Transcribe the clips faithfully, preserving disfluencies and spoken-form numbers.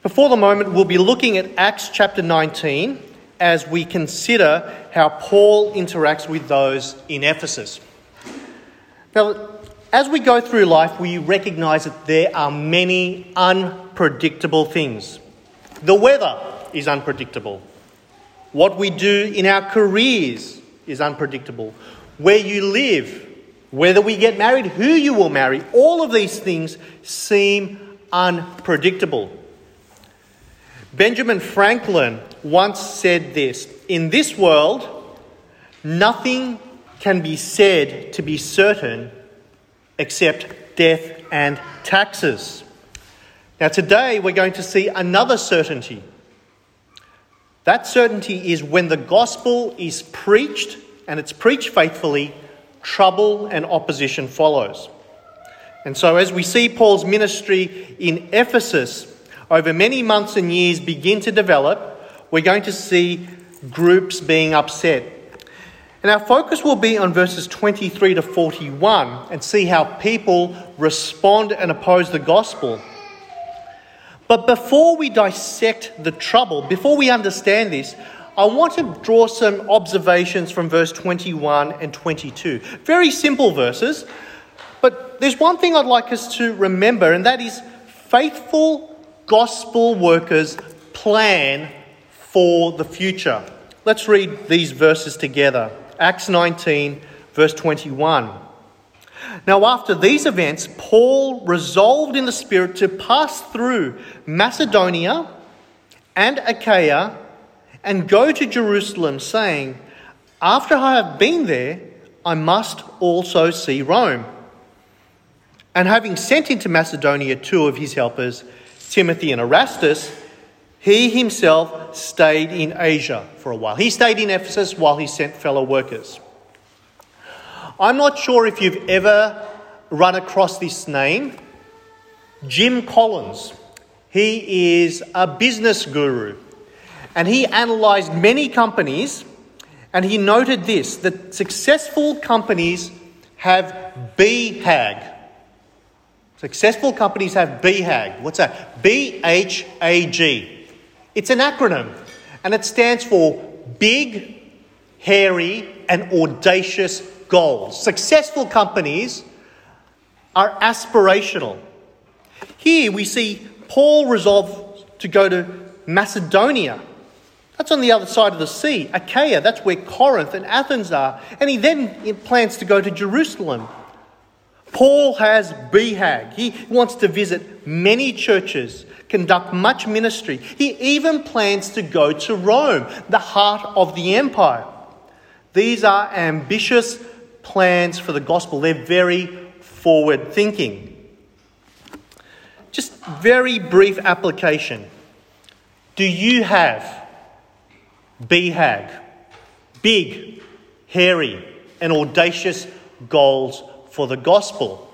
But for the moment, we'll be looking at Acts chapter nineteen as we consider how Paul interacts with those in Ephesus. Now, as we go through life, we recognise that there are many unpredictable things. The weather is unpredictable. What we do in our careers is unpredictable. Where you live, whether we get married, who you will marry, all of these things seem unpredictable. Benjamin Franklin once said this: "In this world, nothing can be said to be certain except death and taxes." Now today we're going to see another certainty. That certainty is when the gospel is preached, and it's preached faithfully, trouble and opposition follows. And so as we see Paul's ministry in Ephesus over many months and years begin to develop, we're going to see groups being upset. And our focus will be on verses twenty-three to forty-one and see how people respond and oppose the gospel. But before we dissect the trouble, before we understand this, I want to draw some observations from verse twenty-one and twenty-two. Very simple verses, but there's one thing I'd like us to remember, and that is faithful gospel workers plan for the future. Let's read these verses together. Acts nineteen, verse twenty-one. Now after these events, Paul resolved in the Spirit to pass through Macedonia and Achaia and go to Jerusalem, saying, "After I have been there, I must also see Rome." And having sent into Macedonia two of his helpers, Timothy and Erastus, he himself stayed in Asia for a while. He stayed in Ephesus while he sent fellow workers. I'm not sure if you've ever run across this name, Jim Collins. He is a business guru, and he analysed many companies, and he noted this, that successful companies have B HAG. Successful companies have B HAG. What's that? B H A G. It's an acronym, and it stands for Big, Hairy and Audacious Goals. Successful companies are aspirational. Here we see Paul resolve to go to Macedonia. That's on the other side of the sea. Achaia, that's where Corinth and Athens are. And he then plans to go to Jerusalem. Paul has B HAG. He wants to visit many churches, conduct much ministry. He even plans to go to Rome, the heart of the empire. These are ambitious plans for the gospel. They're very forward-thinking. Just very brief application. Do you have B HAG? Big, hairy, and audacious goals for the gospel.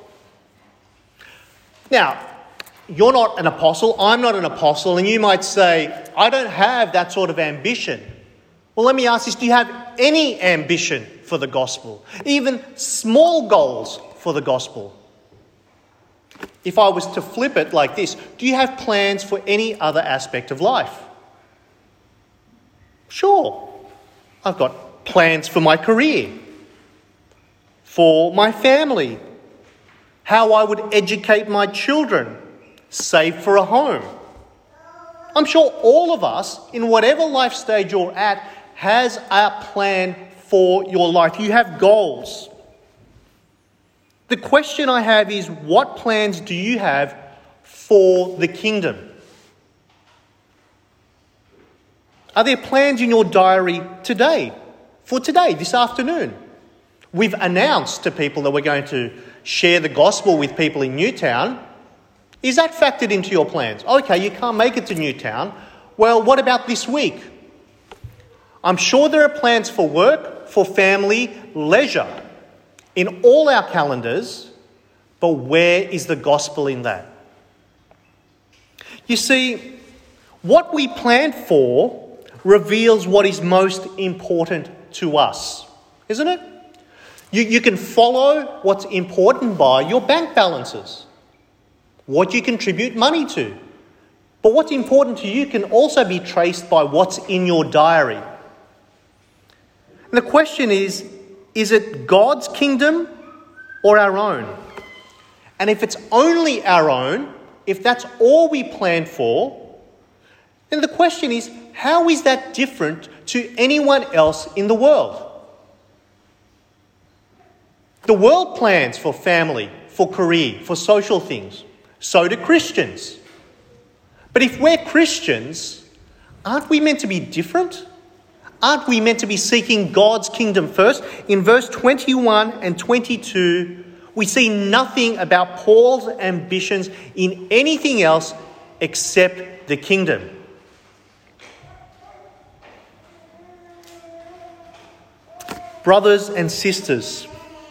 Now, you're not an apostle, I'm not an apostle, and you might say, I don't have that sort of ambition. Well, let me ask this, do you have any ambition for the gospel? Even small goals for the gospel? If I was to flip it like this, do you have plans for any other aspect of life? Sure, I've got plans for my career, for my family, how I would educate my children, save for a home. I'm sure all of us, in whatever life stage you're at, has a plan for your life. You have goals. The question I have is, what plans do you have for the kingdom? Are there plans in your diary today, for today, this afternoon? We've announced to people that we're going to share the gospel with people in Newtown. Is that factored into your plans? Okay, you can't make it to Newtown. Well, what about this week? I'm sure there are plans for work, for family, leisure in all our calendars, but where is the gospel in that? You see, what we plan for reveals what is most important to us, isn't it? You, you can follow what's important by your bank balances, what you contribute money to, But what's important to you can also be traced by what's in your diary. And the question is, is it God's kingdom or our own? And if it's only our own, if that's all we plan for, then the question is, how is that different to anyone else in the world? The world plans for family, for career, for social things. So do Christians. But if we're Christians, aren't we meant to be different? Aren't we meant to be seeking God's kingdom first? In verse twenty-one and twenty-two, we see nothing about Paul's ambitions in anything else except the kingdom. Brothers and sisters,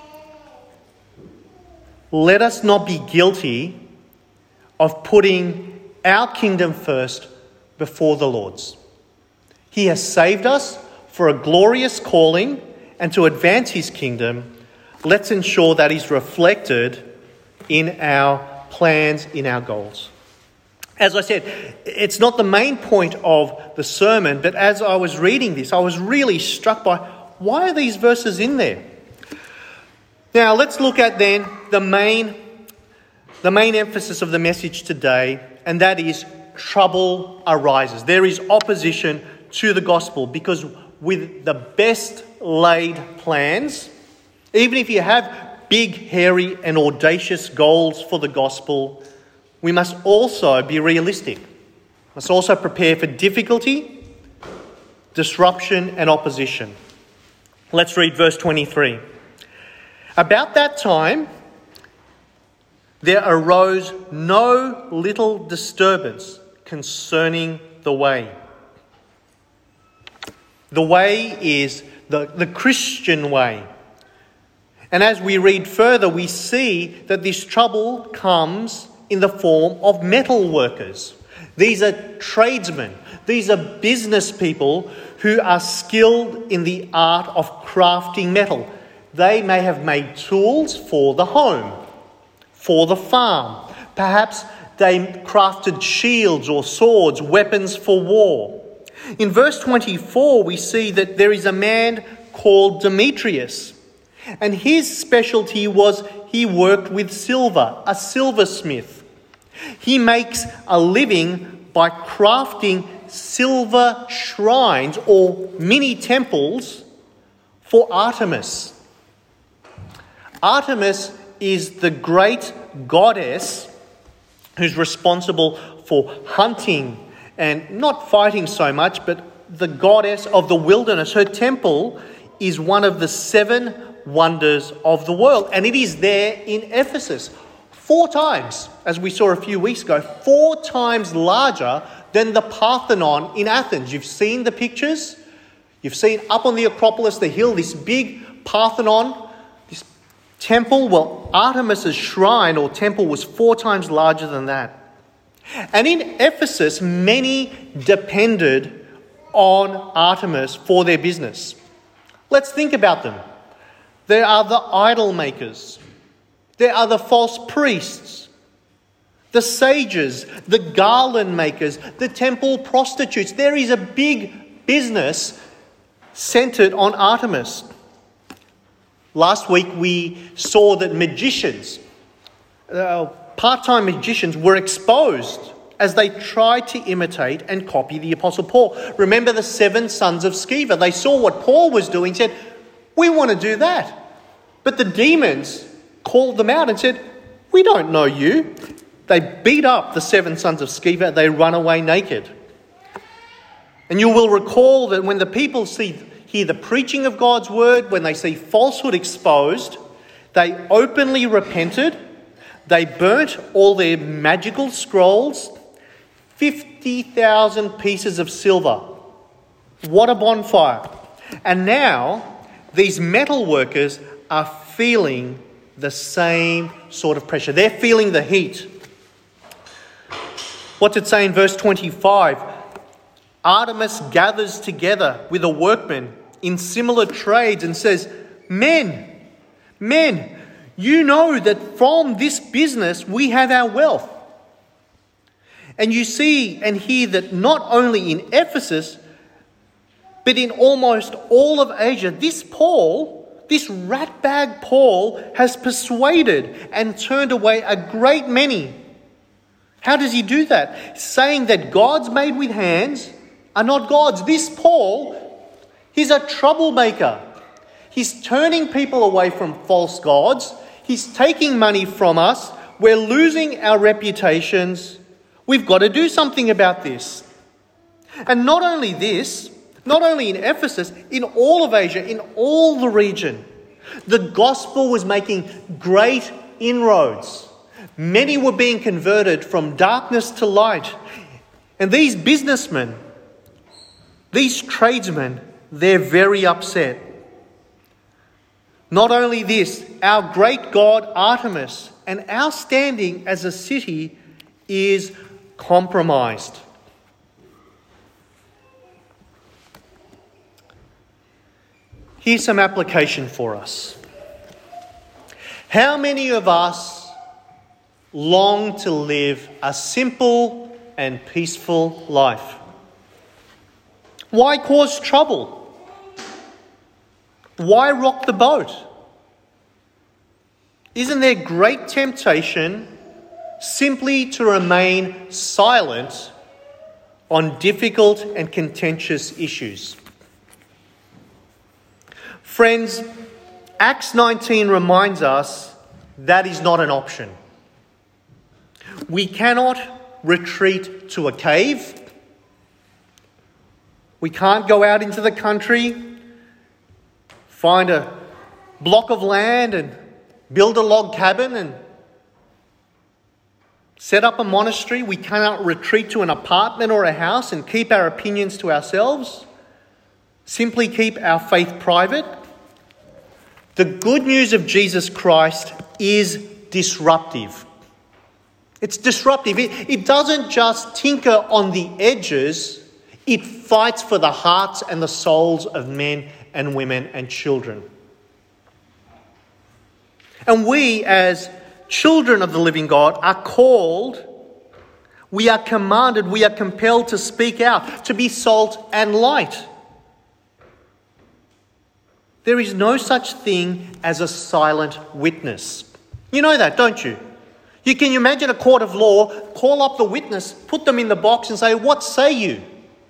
let us not be guilty of putting our kingdom first before the Lord's. He has saved us for a glorious calling, and to advance his kingdom, let's ensure that is reflected in our plans, in our goals. As I said, it's not the main point of the sermon, but as I was reading this, I was really struck by, why are these verses in there? Now, let's look at then the main, the main emphasis of the message today, and that is trouble arises. There is opposition to the gospel, because with the best laid plans, even if you have big, hairy and audacious goals for the gospel, we must also be realistic. We must also prepare for difficulty, disruption and opposition. Let's read verse twenty-three. About that time, there arose no little disturbance concerning the way. The way is the, the Christian way. And as we read further, we see that this trouble comes in the form of metal workers. These are tradesmen. These are business people who are skilled in the art of crafting metal. They may have made tools for the home, for the farm. Perhaps they crafted shields or swords, weapons for war. In verse twenty-four, we see that there is a man called Demetrius, and his specialty was he worked with silver, a silversmith. He makes a living by crafting silver shrines or mini temples for Artemis. Artemis is the great goddess who's responsible for hunting and not fighting so much, but the goddess of the wilderness. Her temple is one of the seven wonders of the world, and it is there in Ephesus. Four times, as we saw a few weeks ago, four times larger than the Parthenon in Athens. You've seen the pictures. You've seen up on the Acropolis, the hill, this big Parthenon, this temple. Well, Artemis's shrine or temple was four times larger than that. And in Ephesus, many depended on Artemis for their business. Let's think about them. There are the idol makers. There are the false priests, the sages, the garland makers, the temple prostitutes. There is a big business centered on Artemis. Last week we saw that magicians, uh, part-time magicians, were exposed as they tried to imitate and copy the Apostle Paul. Remember the seven sons of Sceva. They saw what Paul was doing and said, we want to do that. But the demons called them out and said, we don't know you. They beat up the seven sons of Sceva. They run away naked. And you will recall that when the people see, hear the preaching of God's word, when they see falsehood exposed, they openly repented. They burnt all their magical scrolls, fifty thousand pieces of silver. What a bonfire. And now these metal workers are feeling the same sort of pressure. They're feeling the heat. What's it say in verse twenty-five? Artemis gathers together with the workmen in similar trades and says, Men, men, you know that from this business we have our wealth. And you see and hear that not only in Ephesus, but in almost all of Asia, this Paul, this ratbag Paul, has persuaded and turned away a great many. How does he do that? Saying that gods made with hands are not gods. This Paul, he's a troublemaker. He's turning people away from false gods. He's taking money from us. We're losing our reputations. We've got to do something about this. And not only this, not only in Ephesus, in all of Asia, in all the region, the gospel was making great inroads. Many were being converted from darkness to light. And these businessmen, these tradesmen, they're very upset. Not only this, our great god Artemis and our standing as a city is compromised. Here's some application for us. How many of us long to live a simple and peaceful life? Why cause trouble? Why rock the boat? Isn't there great temptation simply to remain silent on difficult and contentious issues? Friends, Acts nineteen reminds us that is not an option. We cannot retreat to a cave. We can't go out into the country, find a block of land and build a log cabin and set up a monastery. We cannot retreat to an apartment or a house and keep our opinions to ourselves. Simply keep our faith private. The good news of Jesus Christ is disruptive. It's disruptive. It, it doesn't just tinker on the edges. It fights for the hearts and the souls of men and women and children. And we, as children of the living God, are called, we are commanded, we are compelled to speak out, to be salt and light. There is no such thing as a silent witness. You know that, don't you? You can imagine a court of law, call up the witness, put them in the box and say, "What say you?"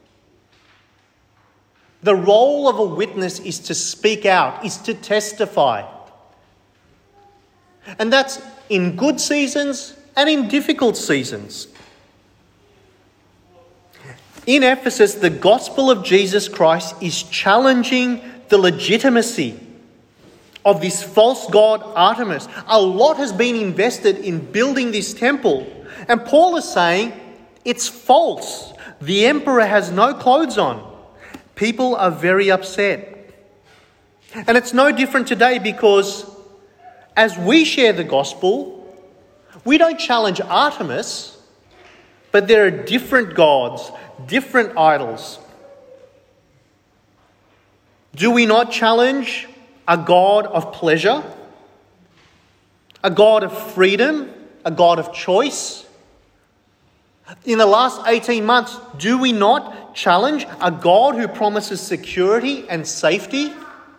The role of a witness is to speak out, is to testify. And that's in good seasons and in difficult seasons. In Ephesus, the gospel of Jesus Christ is challenging the legitimacy of this false god Artemis. A lot has been invested in building this temple. And Paul is saying it's false. The emperor has no clothes on. People are very upset. And it's no different today, because as we share the gospel, we don't challenge Artemis, but there are different gods, different idols. Do we not challenge a God of pleasure, a God of freedom, a God of choice? In the last eighteen months, do we not challenge a God who promises security and safety?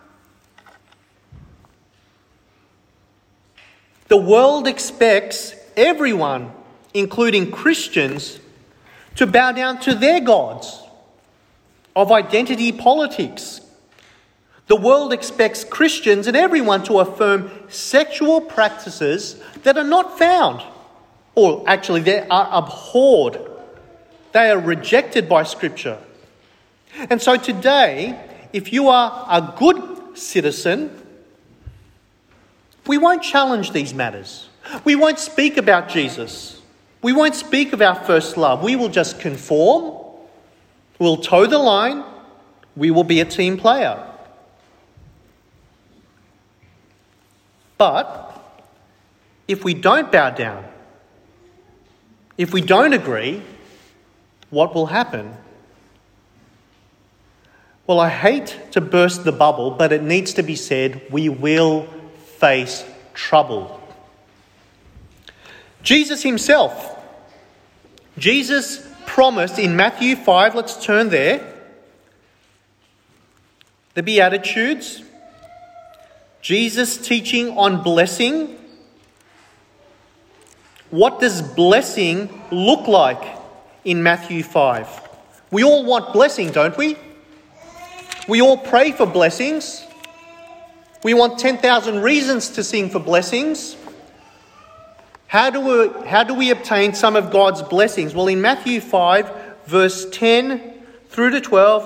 The world expects everyone, including Christians, to bow down to their gods of identity politics. The world expects Christians and everyone to affirm sexual practices that are not found, or actually they are abhorred. They are rejected by Scripture. And so today, if you are a good citizen, we won't challenge these matters. We won't speak about Jesus. We won't speak of our first love. We will just conform. We'll toe the line. We will be a team player. But if we don't bow down, if we don't agree, what will happen? Well, I hate to burst the bubble, but it needs to be said, we will face trouble. Jesus himself Jesus promised in Matthew five, let's turn there, the Beatitudes, Jesus teaching on blessing. What does blessing look like in Matthew five? We all want blessing, don't we? We all pray for blessings. We want ten thousand reasons to sing for blessings. How do we, how do we obtain some of God's blessings? Well, in Matthew five, verse ten through to twelve,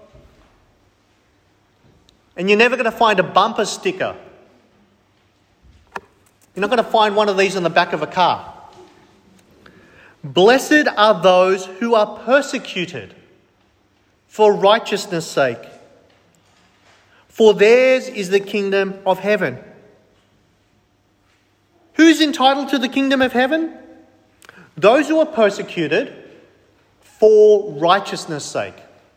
and you're never going to find a bumper sticker. You're not going to find one of these on the back of a car. Blessed are those who are persecuted for righteousness' sake, for theirs is the kingdom of heaven. Who's entitled to the kingdom of heaven? Those who are persecuted for righteousness' sake.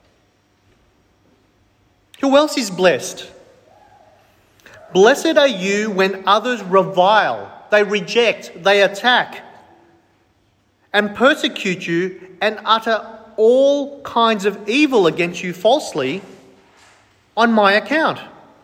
Who else is blessed? Blessed are you when others revile, they reject, they attack, and persecute you and utter all kinds of evil against you falsely on my account.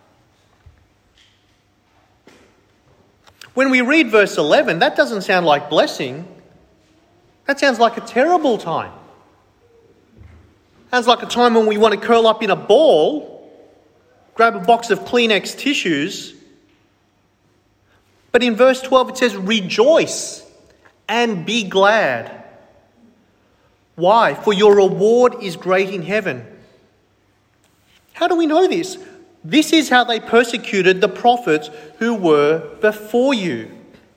When we read verse eleven, that doesn't sound like blessing. That sounds like a terrible time. Sounds like a time when we want to curl up in a ball, grab a box of Kleenex tissues. But in verse twelve it says, rejoice and be glad. Why? For your reward is great in heaven. How do we know this? This is how they persecuted the prophets who were before you.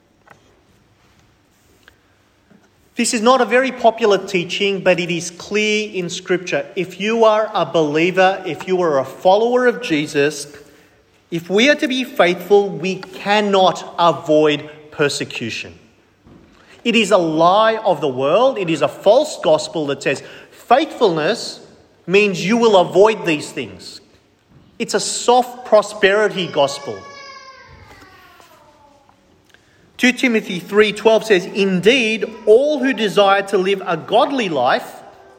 This is not a very popular teaching, but it is clear in Scripture. If you are a believer, if you are a follower of Jesus, if we are to be faithful, we cannot avoid persecution. It is a lie of the world. It is a false gospel that says faithfulness means you will avoid these things. It's a soft prosperity gospel. Second Timothy three twelve says, indeed, all who desire to live a godly life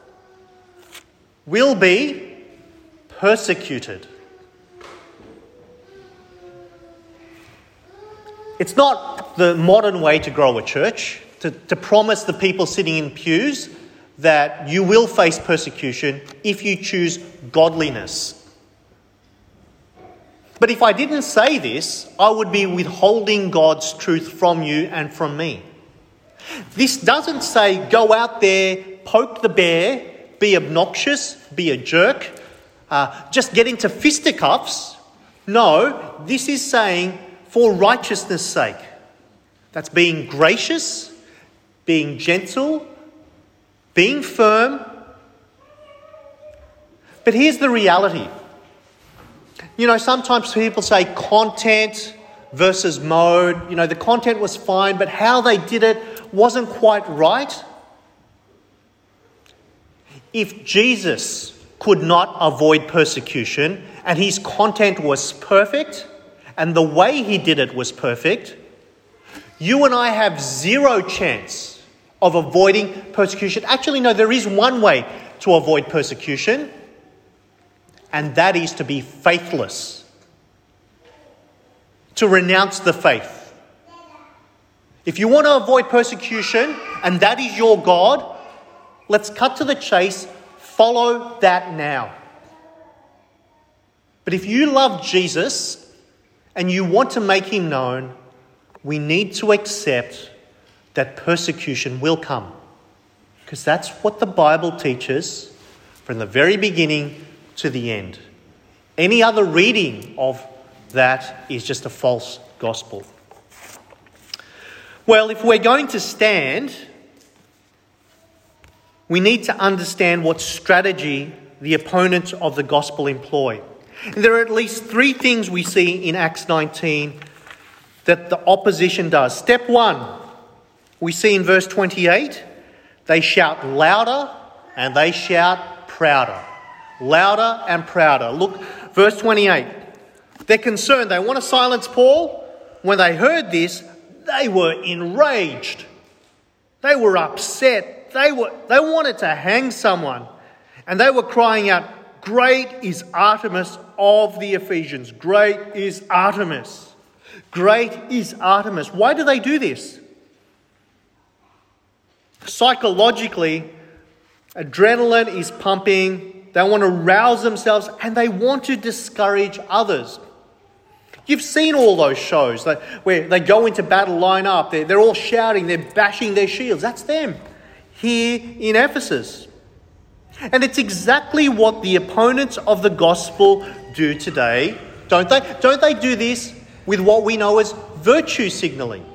will be persecuted. It's not the modern way to grow a church, to, to promise the people sitting in pews that you will face persecution if you choose godliness. But if I didn't say this, I would be withholding God's truth from you and from me. This doesn't say go out there, poke the bear, be obnoxious, be a jerk, uh, just get into fisticuffs. No, this is saying for righteousness' sake. That's being gracious, being gentle, being firm. But here's the reality. You know, sometimes people say content versus mode. You know, the content was fine, but how they did it wasn't quite right. If Jesus could not avoid persecution and his content was perfect and the way he did it was perfect, you and I have zero chance of avoiding persecution. Actually, no, there is one way to avoid persecution, and that is to be faithless, to renounce the faith. If you want to avoid persecution and that is your God, let's cut to the chase, follow that now. But if you love Jesus and you want to make him known, we need to accept that persecution will come, because that's what the Bible teaches from the very beginning to the end. Any other reading of that is just a false gospel. Well, if we're going to stand, we need to understand what strategy the opponents of the gospel employ. And there are at least three things we see in Acts nineteen that the opposition does. Step one, we see in verse twenty-eight, they shout louder and they shout prouder. Louder and prouder. Look, verse twenty-eight. They're concerned. They want to silence Paul. When they heard this, they were enraged. They were upset, they were they wanted to hang someone. And they were crying out, "Great is Artemis of the Ephesians. Great is Artemis. Great is Artemis." Why do they do this? Psychologically, adrenaline is pumping. They want to rouse themselves and they want to discourage others. You've seen all those shows where they go into battle, line up. They're, they're all shouting. They're bashing their shields. That's them here in Ephesus. And it's exactly what the opponents of the gospel do today, don't they? Don't they do this with what we know as virtue signalling?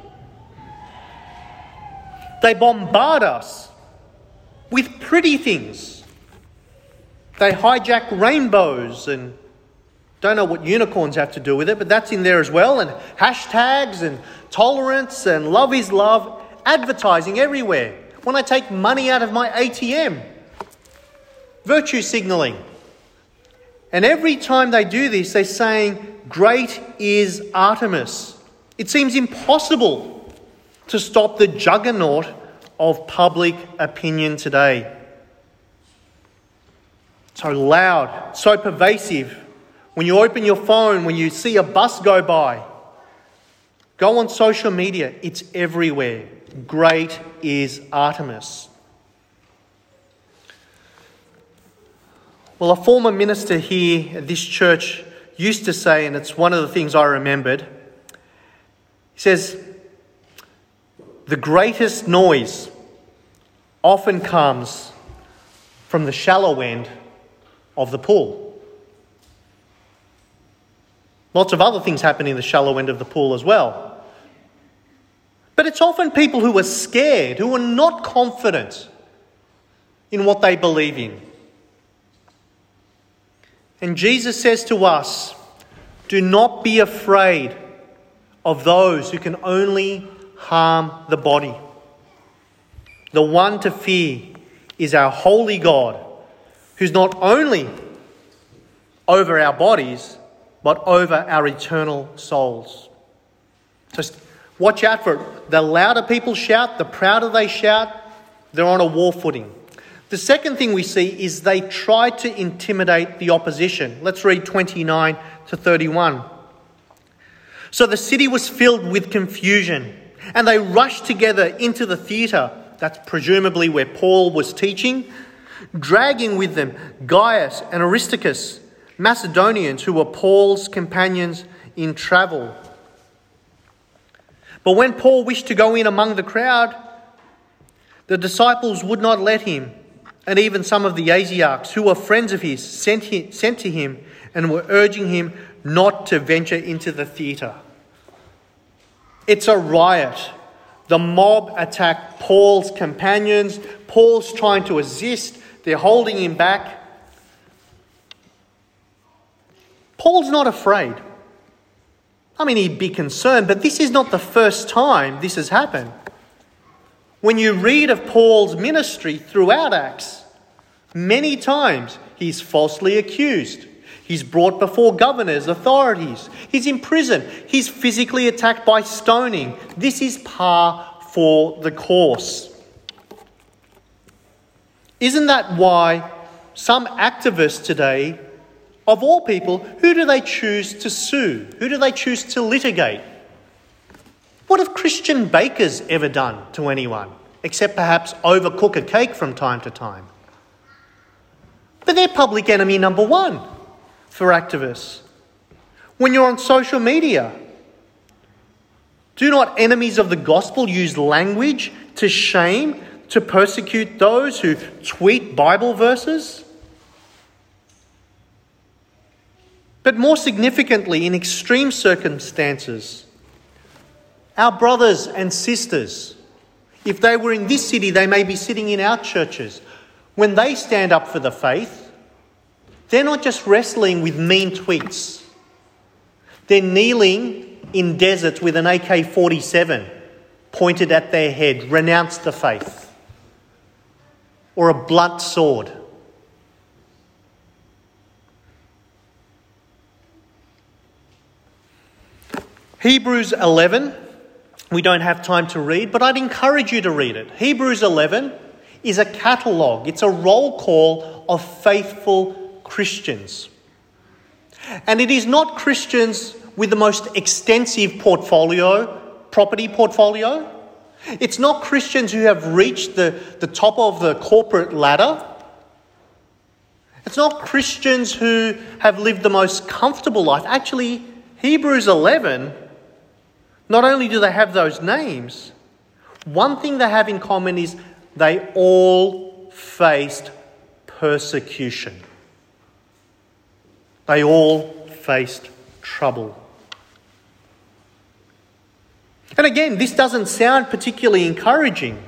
They bombard us with pretty things. They hijack rainbows and don't know what unicorns have to do with it, but that's in there as well. And hashtags and tolerance and love is love, advertising everywhere. When I take money out of my A T M, virtue signalling. And every time they do this, they're saying, "Great is Artemis." It seems impossible to stop the juggernaut of public opinion today. So loud, so pervasive. When you open your phone, when you see a bus go by, go on social media, it's everywhere. Great is Artemis. Well, a former minister here at this church used to say, and it's one of the things I remembered, he says, "The greatest noise often comes from the shallow end of the pool." Lots of other things happen in the shallow end of the pool as well. But it's often people who are scared, who are not confident in what they believe in. And Jesus says to us, do not be afraid of those who can only harm the body. The one to fear is our holy God, who's not only over our bodies, but over our eternal souls. Just watch out for it. The louder people shout, the prouder they shout, they're on a war footing. The second thing we see is they try to intimidate the opposition. Let's read twenty-nine to thirty-one. So the city was filled with confusion, and they rushed together into the theatre, that's presumably where Paul was teaching, dragging with them Gaius and Aristarchus, Macedonians who were Paul's companions in travel. But when Paul wished to go in among the crowd, the disciples would not let him, and even some of the Asiarchs, who were friends of his, sent, him, sent to him and were urging him not to venture into the theatre. It's a riot. The mob attack Paul's companions. Paul's trying to assist. They're holding him back. Paul's not afraid. I mean, he'd be concerned, but this is not the first time this has happened. When you read of Paul's ministry throughout Acts, many times he's falsely accused. He's brought before governors, authorities. He's in prison. He's physically attacked by stoning. This is par for the course. Isn't that why some activists today, of all people, who do they choose to sue? Who do they choose to litigate? What have Christian bakers ever done to anyone, except perhaps overcook a cake from time to time? But they're public enemy number one for activists. When you're on social media, do not enemies of the gospel use language to shame, to persecute those who tweet Bible verses? But more significantly, in extreme circumstances, our brothers and sisters, if they were in this city, they may be sitting in our churches. When they stand up for the faith, they're not just wrestling with mean tweets. They're kneeling in deserts with an A K forty-seven pointed at their head, renounce the faith, or a blunt sword. Hebrews eleven, we don't have time to read, but I'd encourage you to read it. Hebrews eleven is a catalogue. It's a roll call of faithful Christians. And it is not Christians with the most extensive portfolio, property portfolio. It's not Christians who have reached the, the top of the corporate ladder. It's not Christians who have lived the most comfortable life. Actually, Hebrews eleven, not only do they have those names, one thing they have in common is they all faced persecution. They all faced trouble. And again, this doesn't sound particularly encouraging.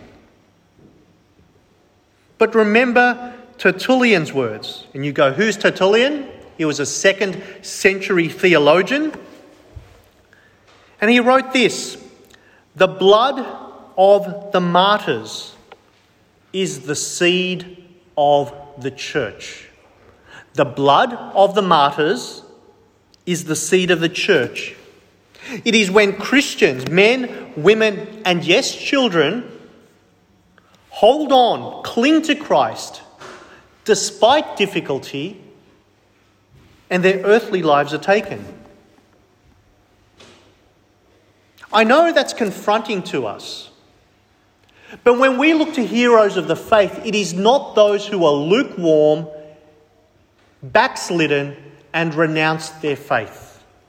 But remember Tertullian's words. And you go, who's Tertullian? He was a second century theologian. And he wrote this: the blood of the martyrs is the seed of the church. The blood of the martyrs is the seed of the church. It is when Christians, men, women, and yes, children, hold on, cling to Christ, despite difficulty, and their earthly lives are taken. I know that's confronting to us. But when we look to heroes of the faith, it is not those who are lukewarm, backslidden, and renounced their faith.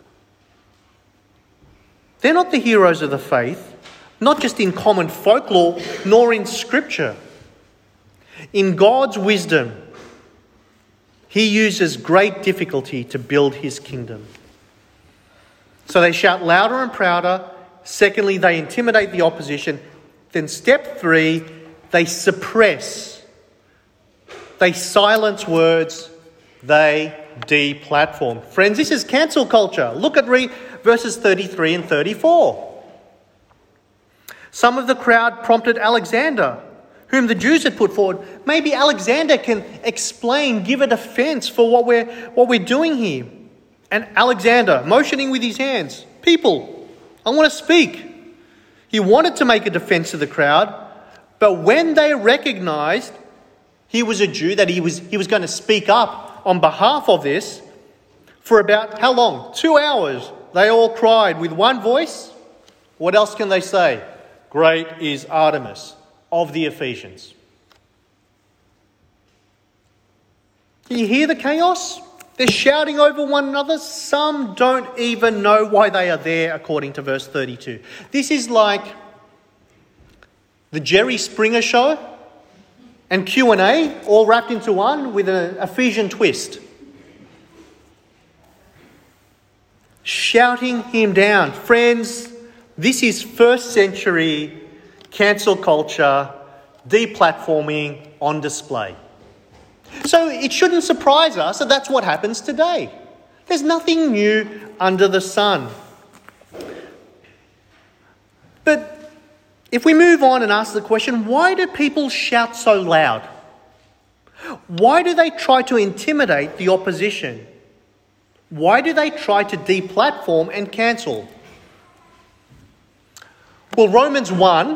They're not the heroes of the faith, not just in common folklore, nor in Scripture. In God's wisdom, He uses great difficulty to build His kingdom. So they shout louder and prouder. Secondly, they intimidate the opposition. Then step three, they suppress. They silence words. They deplatform. Friends, this is cancel culture. Look at re- verses thirty-three and thirty-four. Some of the crowd prompted Alexander, whom the Jews had put forward. Maybe Alexander can explain, give a defense for what we're, what we're doing here. And Alexander, motioning with his hands, people, I want to speak. He wanted to make a defense to the crowd, but when they recognized he was a Jew, that he was, he was going to speak up on behalf of this, for about, how long? Two hours, they all cried with one voice. What else can they say? Great is Artemis of the Ephesians. Can you hear the chaos? They're shouting over one another. Some don't even know why they are there, according to verse thirty-two. This is like the Jerry Springer show and Q and A all wrapped into one with an Ephesian twist. Shouting him down. Friends, this is first century cancel culture, deplatforming on display. So it shouldn't surprise us that that's what happens today. There's nothing new under the sun. But if we move on and ask the question, why do people shout so loud? Why do they try to intimidate the opposition? Why do they try to deplatform and cancel? Well, Romans one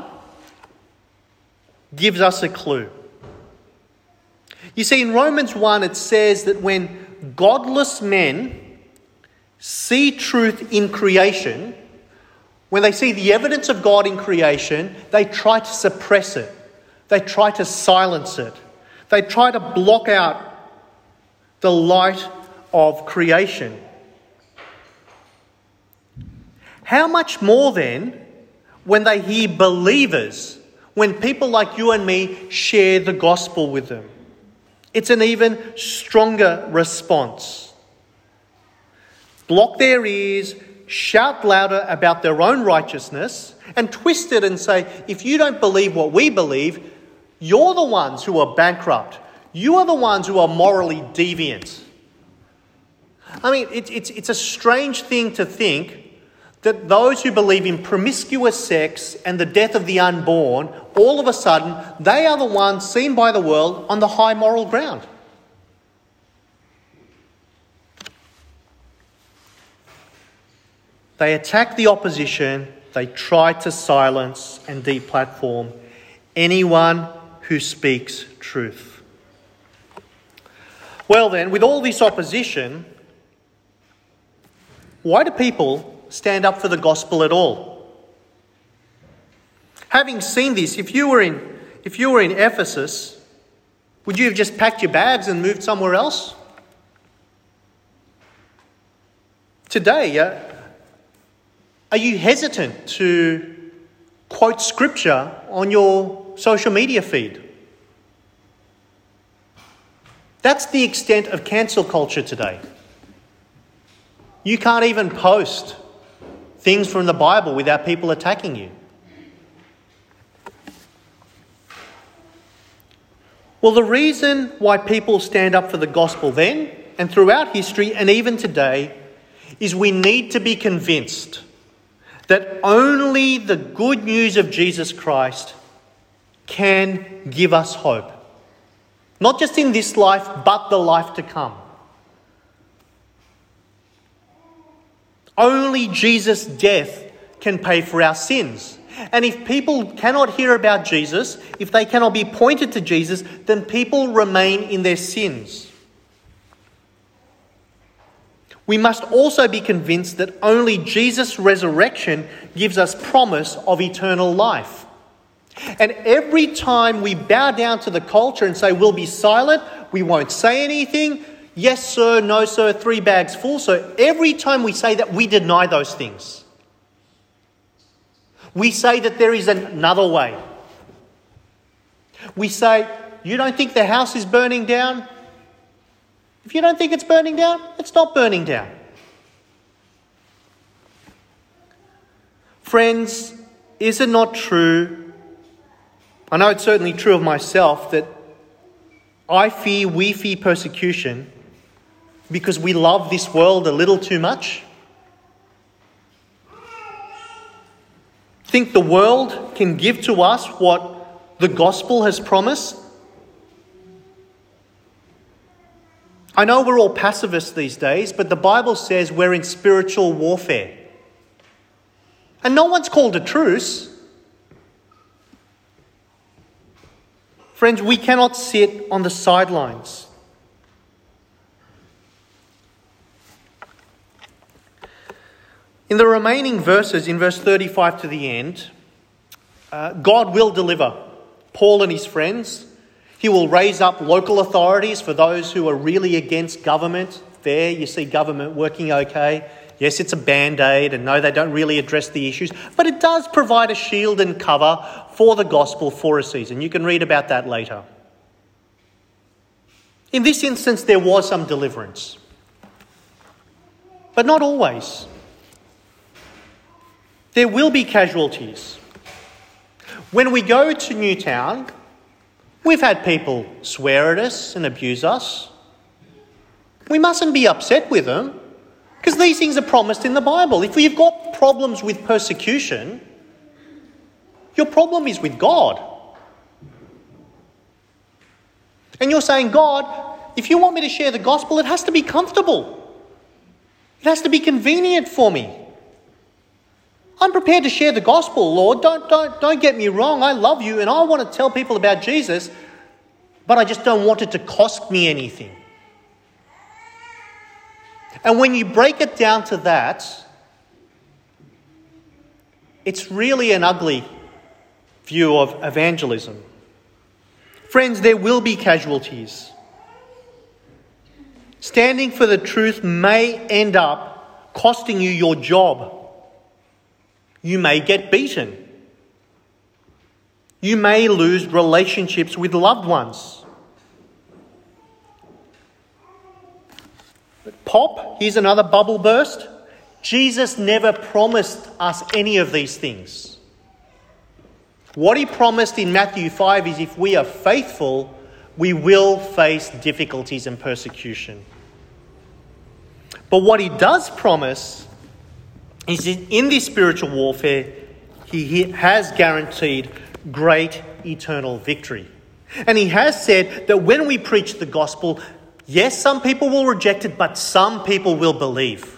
gives us a clue. You see, in Romans one, it says that when godless men see truth in creation, when they see the evidence of God in creation, they try to suppress it. They try to silence it. They try to block out the light of creation. How much more then when they hear believers, when people like you and me share the gospel with them? It's an even stronger response. Block their ears, shout louder about their own righteousness, and twist it and say, if you don't believe what we believe, you're the ones who are bankrupt. You are the ones who are morally deviant. I mean, it, it's, it's a strange thing to think that those who believe in promiscuous sex and the death of the unborn, all of a sudden, they are the ones seen by the world on the high moral ground. They attack the opposition. They try to silence and deplatform anyone who speaks truth. Well then, with all this opposition, why do people stand up for the gospel at all? Having seen this, if you were in, if you were in Ephesus, would you have just packed your bags and moved somewhere else? Today, uh, are you hesitant to quote scripture on your social media feed? That's the extent of cancel culture today. You can't even post things from the Bible without people attacking you. Well, the reason why people stand up for the gospel then and throughout history and even today is we need to be convinced that only the good news of Jesus Christ can give us hope. Not just in this life, but the life to come. Only Jesus' death can pay for our sins. And if people cannot hear about Jesus, if they cannot be pointed to Jesus, then people remain in their sins. We must also be convinced that only Jesus' resurrection gives us promise of eternal life. And every time we bow down to the culture and say we'll be silent, we won't say anything, yes sir, no sir, three bags full, so every time we say that, we deny those things. We say that there is another way. We say, you don't think the house is burning down? If you don't think it's burning down, it's not burning down. Friends, is it not true? I know it's certainly true of myself that I fear, we fear persecution because we love this world a little too much. Think the world can give to us what the gospel has promised? I know we're all pacifists these days, but the Bible says we're in spiritual warfare. And no one's called a truce. Friends, we cannot sit on the sidelines. In the remaining verses, in verse thirty-five to the end, uh, God will deliver Paul and his friends. He will raise up local authorities for those who are really against government. There you see government working okay. Yes, it's a band-aid, and no, they don't really address the issues, but it does provide a shield and cover for the gospel for a season. You can read about that later. In this instance, there was some deliverance, but not always. There will be casualties. When we go to Newtown, we've had people swear at us and abuse us. We mustn't be upset with them, because these things are promised in the Bible. If we've got problems with persecution, your problem is with God. And you're saying, God, if you want me to share the gospel, it has to be comfortable. It has to be convenient for me. I'm prepared to share the gospel, Lord. Don't, don't, don't get me wrong. I love you and I want to tell people about Jesus, but I just don't want it to cost me anything. And when you break it down to that, it's really an ugly view of evangelism. Friends, there will be casualties. Standing for the truth may end up costing you your job. You may get beaten. You may lose relationships with loved ones. Pop, here's another bubble burst. Jesus never promised us any of these things. What he promised in Matthew five is if we are faithful, we will face difficulties and persecution. But what he does promise is in this spiritual warfare, he has guaranteed great eternal victory. And he has said that when we preach the gospel, yes, some people will reject it, but some people will believe.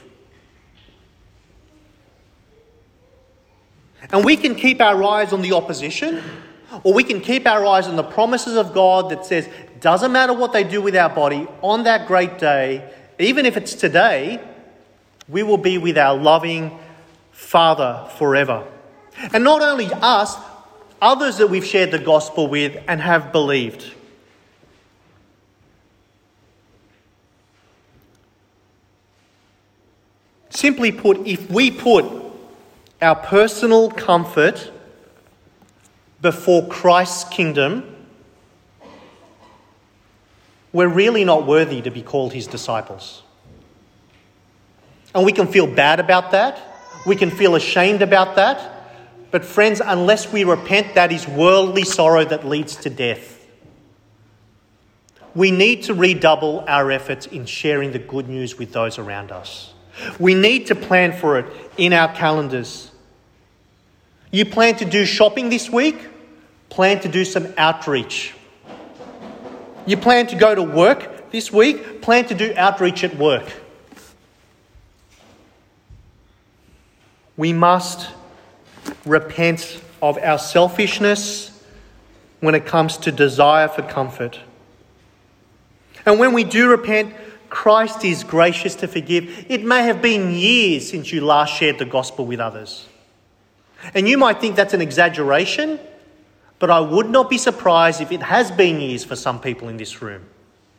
And we can keep our eyes on the opposition, Or we can keep our eyes on the promises of God that says, doesn't matter what they do with our body, on that great day, even if it's today, we will be with our loving Father forever. And not only us, others that we've shared the gospel with and have believed. Simply put, if we put our personal comfort before Christ's kingdom, we're really not worthy to be called his disciples. And we can feel bad about that. We can feel ashamed about that. But friends, unless we repent, that is worldly sorrow that leads to death. We need to redouble our efforts in sharing the good news with those around us. We need to plan for it in our calendars. You plan to do shopping this week? Plan to do some outreach. You plan to go to work this week? Plan to do outreach at work. We must repent of our selfishness when it comes to desire for comfort. And when we do repent, Christ is gracious to forgive. It may have been years since you last shared the gospel with others. And you might think that's an exaggeration, but I would not be surprised if it has been years for some people in this room.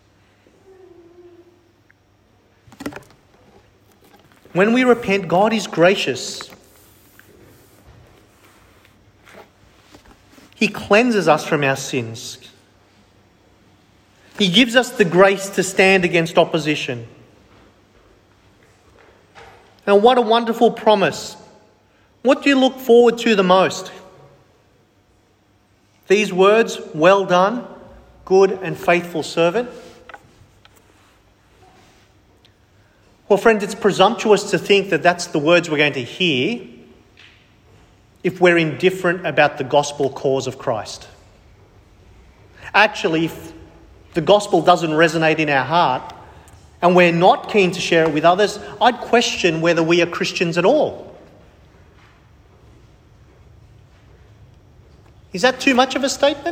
When we repent, God is gracious. He cleanses us from our sins. He gives us the grace to stand against opposition. And what a wonderful promise. What do you look forward to the most? These words, well done, good and faithful servant. Well, friends, it's presumptuous to think that that's the words we're going to hear if we're indifferent about the gospel cause of Christ. Actually, if the gospel doesn't resonate in our heart and we're not keen to share it with others, I'd question whether we are Christians at all. Is that too much of a statement?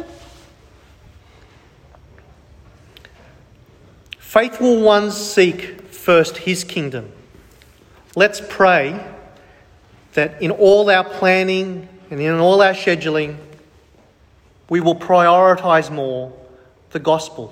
Faithful ones seek first his kingdom. Let's pray that in all our planning and in all our scheduling, we will prioritise more the gospel.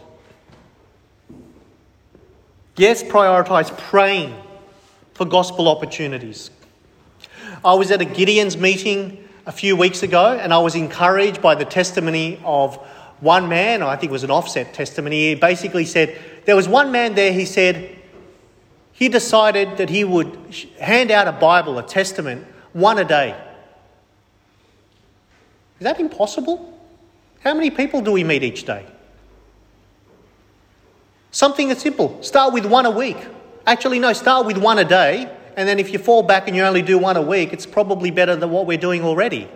Yes, prioritise praying for gospel opportunities. I was at a Gideon's meeting a few weeks ago and I was encouraged by the testimony of one man. I think it was an offset testimony. He basically said, there was one man there, he said, he decided that he would hand out a Bible, a testament, one a day. Is that impossible? How many people do we meet each day? Something that's simple. Start with one a week. Actually, no, start with one a day. And then if you fall back and you only do one a week, it's probably better than what we're doing already.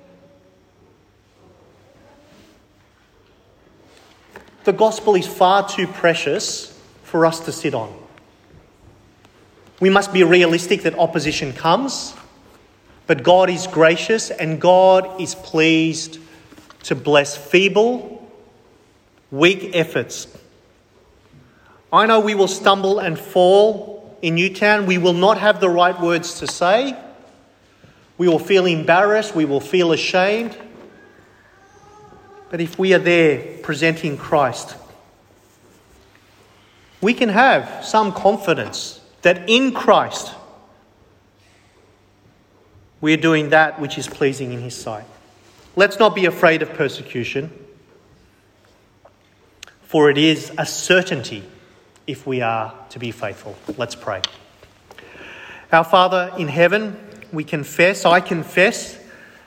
The gospel is far too precious for us to sit on. We must be realistic that opposition comes, but God is gracious and God is pleased to bless feeble, weak efforts. I know we will stumble and fall in Newtown. We will not have the right words to say. We will feel embarrassed. We will feel ashamed. But if we are there presenting Christ, we can have some confidence that in Christ we are doing that which is pleasing in his sight. Let's not be afraid of persecution, for it is a certainty if we are to be faithful. Let's pray. Our Father in heaven, we confess, I confess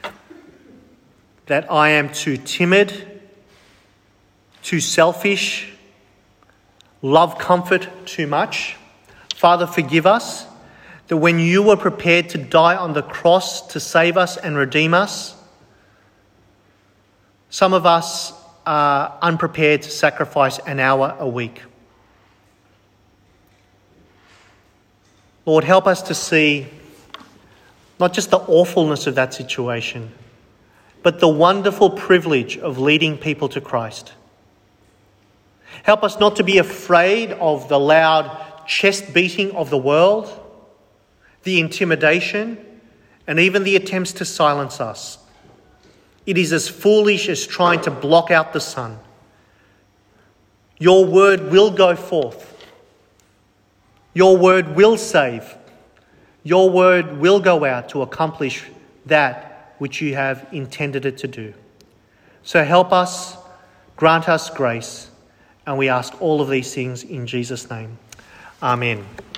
that I am too timid, too selfish, love comfort too much. Father, forgive us that when you were prepared to die on the cross to save us and redeem us, some of us are unprepared to sacrifice an hour a week. Lord, help us to see not just the awfulness of that situation, but the wonderful privilege of leading people to Christ. Help us not to be afraid of the loud chest beating of the world, the intimidation, and even the attempts to silence us. It is as foolish as trying to block out the sun. Your word will go forth. Your word will save. Your word will go out to accomplish that which you have intended it to do. So help us, grant us grace, and we ask all of these things in Jesus' name. Amen.